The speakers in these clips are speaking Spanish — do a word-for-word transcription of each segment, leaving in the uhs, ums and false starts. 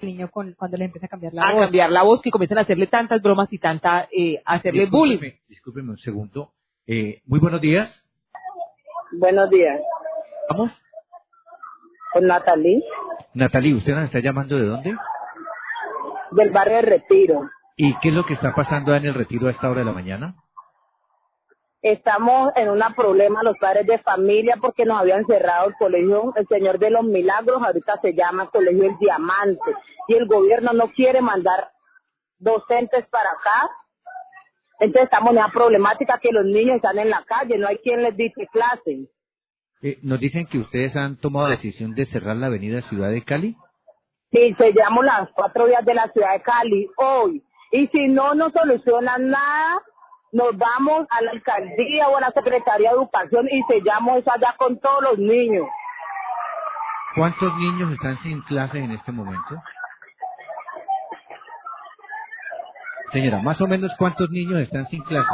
niño con, cuando le empieza a cambiar la a voz. A cambiar la voz, que comienzan a hacerle tantas bromas y tanta, eh, hacerle Discúlpeme, bullying. discúlpeme un segundo. Eh, muy buenos días. Buenos días. ¿Vamos? Con Natalie, Natalie, ¿usted nos está llamando de dónde? del barrio de Retiro. ¿Y qué es lo que está pasando en el retiro a esta hora de la mañana? Estamos en un problema los padres de familia porque nos habían cerrado el colegio El Señor de los Milagros, ahorita se llama Colegio El Diamante, y el gobierno no quiere mandar docentes para acá. Entonces estamos en una problemática que los niños están en la calle, no hay quien les dice clase. Eh, nos dicen que ustedes han tomado la decisión de cerrar la avenida Ciudad de Cali. Y sellamos las cuatro vías de la ciudad de Cali hoy. Y si no nos solucionan nada, nos vamos a la alcaldía o a la Secretaría de Educación y sellamos eso allá con todos los niños. ¿Cuántos niños están sin clase en este momento? Señora, más o menos ¿cuántos niños están sin clase?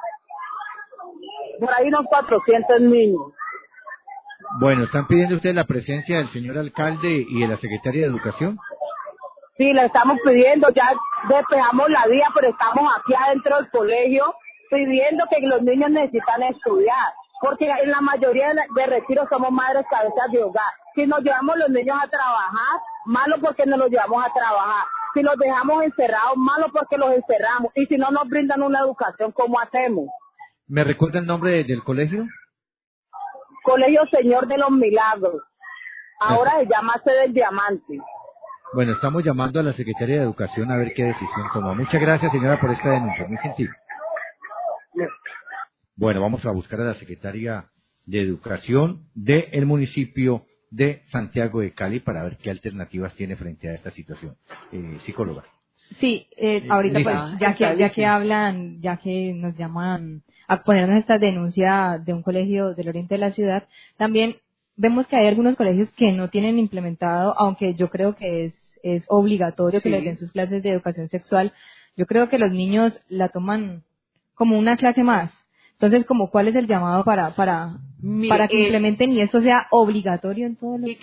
Por ahí unos cuatrocientos niños. Bueno, ¿están pidiendo ustedes la presencia del señor alcalde y de la secretaria de Educación? Sí, le estamos pidiendo, ya despejamos la vía, pero estamos aquí adentro del colegio pidiendo que los niños necesitan estudiar, porque en la mayoría de retiros somos madres cabezas de hogar. Si nos llevamos los niños a trabajar, malo porque nos los llevamos a trabajar. Si los dejamos encerrados, malo porque los encerramos. Y si no nos brindan una educación, ¿cómo hacemos? ¿Me recuerda el nombre de- del colegio? Colegio Señor de los Milagros. Ahora se llama Sede del Diamante. Bueno, estamos llamando a la Secretaría de Educación a ver qué decisión toma. Muchas gracias, señora, por esta denuncia. Muy gentil. Bueno, vamos a buscar a la Secretaria de Educación del municipio de Santiago de Cali para ver qué alternativas tiene frente a esta situación. Eh, psicóloga. Sí, eh, ahorita Listo. pues, ya que, ya que hablan, ya que nos llaman a ponernos esta denuncia de un colegio del oriente de la ciudad, también vemos que hay algunos colegios que no tienen implementado, aunque yo creo que es, es obligatorio que Sí. les den sus clases de educación sexual. Yo creo que los niños la toman como una clase más. Entonces, como, ¿cuál es el llamado para, para, Mire, para que eh, implementen y esto sea obligatorio en todos los